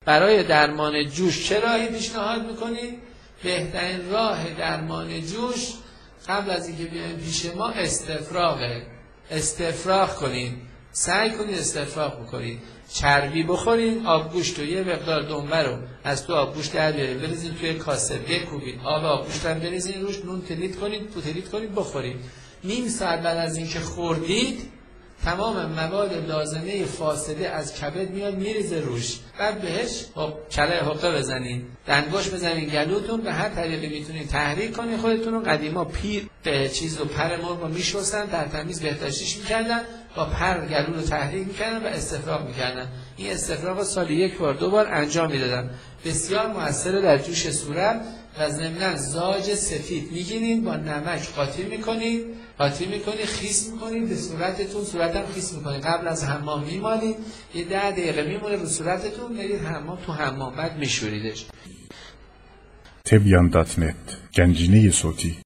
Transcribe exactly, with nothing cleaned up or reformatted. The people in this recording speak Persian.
برای درمان جوش چه راهی پیشنهاد میکنید؟ بهترین راه درمان جوش قبل از اینکه بیاین پیش ما استفراغه. استفراغ کنید، سعی کنید استفراغ بکنید، چربی بخورید، آبگوشت و یه مقدار دنبه رو از تو آبگوشت در بیارید، بریزید توی کاسه، بکوبید، آب آبگوشت هم بریزید روش، نون تلیت کنید، تو تلیت کنید، بخورید. نیم ساعت بعد از اینکه خوردید تمام مواد لازمه فاسده از کبد میاد میریزه روش. بعد بهش خب کله حقه بزنید، دنگوش بزنید گلوتون، به هر طریقی میتونید تحریک کنید خودتون رو. قدیما پیر به چیز و پر مرغ رو میشستن، در تمیز بهداشتیش میکردن، با پر گلو رو تحریک میکردن و استفراغ میکردن. این استفراغ سالی یک بار دو بار انجام میدادن. بسیار موثر در جوش صورت و ضمناً زاج سفید میگیرید، با نمک قاطی میکنید، قاطی میکنید، خیس میکنید به صورتتون، صورتم خیس میکنید، قبل از حمام میمالید، یه ده دقیقه میمونه رو صورتتون، برید حمام، تو حمام بعد میشوریدش. تبیان دات نت گنجینه صوتی